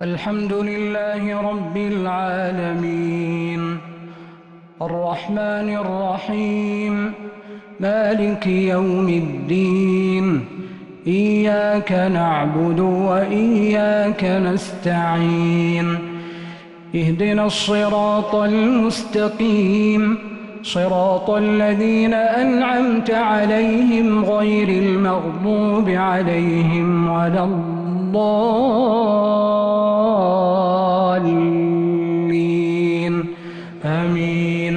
الحمد لله رب العالمين الرحمن الرحيم مالك يوم الدين إياك نعبد وإياك نستعين اهدنا الصراط المستقيم صراط الذين أنعمت عليهم غير المغضوب عليهم ولا الضالين آمين.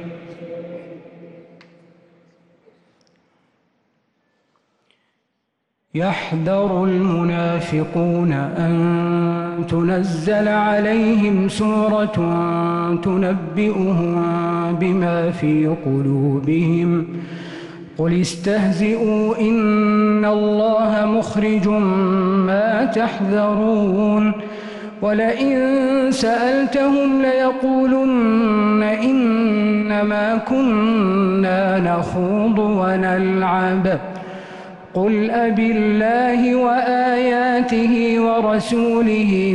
يحذر المنافقون أن تنزل عليهم سورة تنبئهم بما في قلوبهم قل استهزئوا إن الله مخرج ما تحذرون ولئن سألتهم ليقولن إنما كنا نخوض ونلعب قل أبالله وآياته ورسوله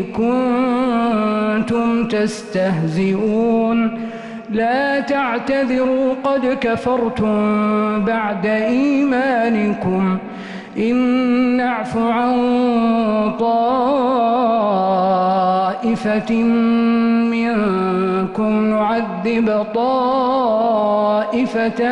كنتم تستهزئون لا تعتذروا قد كفرتم بعد إيمانكم إن نعف عن طائفة منكم نعذب طائفة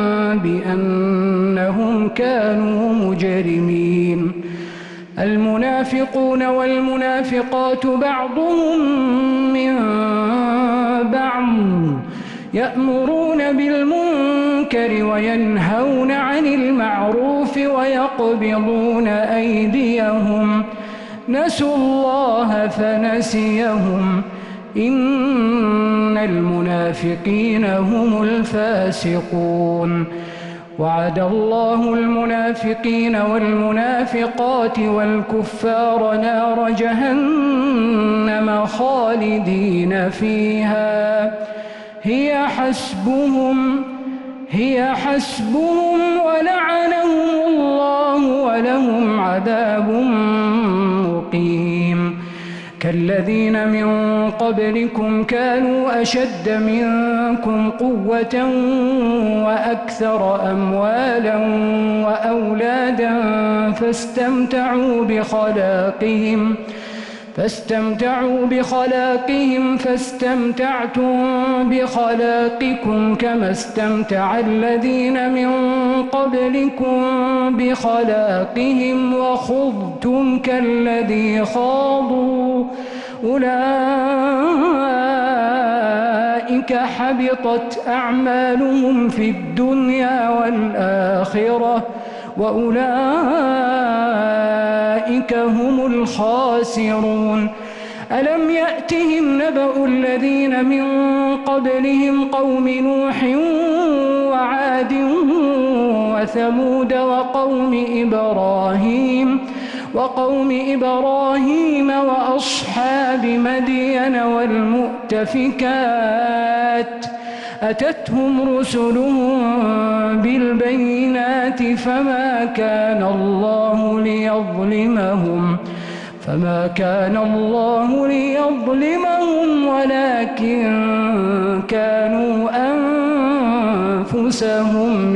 بأنهم كانوا مجرمين المنافقون والمنافقات بعضهم من بعض يأمرون بالمنكر وينهون عن المعروف ويقبضون أيديهم نسوا الله فنسيهم إن المنافقين هم الفاسقون وعد الله المنافقين والمنافقات والكفار نار جهنم خالدين فيها هي حسبهم ولعنهم الله ولهم عذاب مقيم كالذين من قبلكم كانوا أشد منكم قوة وأكثر أموالا وأولادا فاستمتعوا بخلاقهم فاستمتعتم بخلاقكم كما استمتع الذين من قبلكم بخلاقهم وخضتم كالذي خاضوا أولئك حبطت أعمالهم في الدنيا والآخرة وأولئك هم الخاسرون ألم يأتهم نبأ الذين من قبلهم قوم نوح وعاد وثمود وقوم إبراهيم وأصحاب مدين والمؤتفكات أتتهم رسلهم بالبينات فما كان الله ليظلمهم ولكن كانوا أنفسهم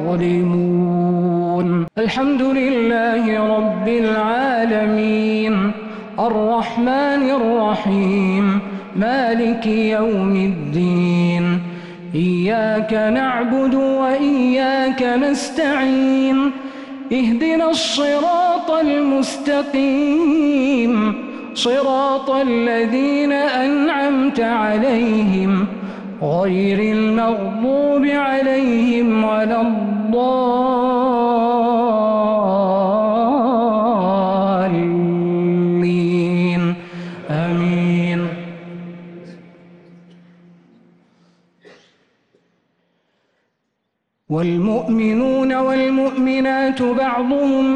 يظلمون الحمد لله رب العالمين الرحمن الرحيم مالك يوم الدين إياك نعبد وإياك نستعين اهدنا الصراط المستقيم صراط الذين أنعمت عليهم غير المغضوب عليهم ولا الضالين آمين. والمؤمنون والمؤمنات بعضهم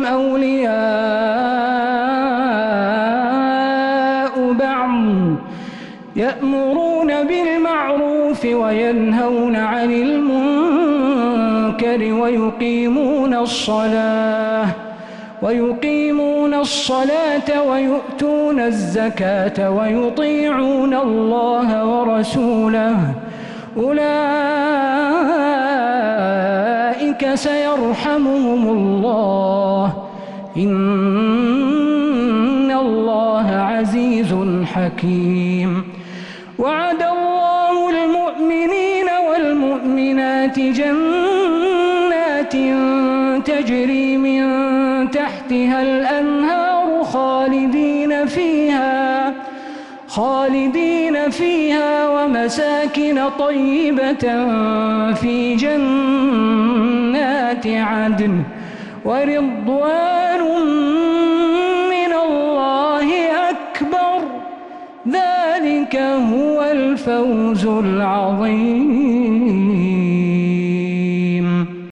أولياء بعض يأمرون بالمعروف وينهون عن المنكر ويقيمون الصلاة ويقيمون الصلاة ويؤتون الزكاة ويطيعون الله ورسوله أولئك سيرحمهم الله إن الله عزيز حكيم. وعد الله المؤمنين والمؤمنات جنات تجري من تحتها الأنهار خالدين فيها ومساكن طيبة في جنات عدن ورضوان من الله أكبر ذلك هو الفوز العظيم.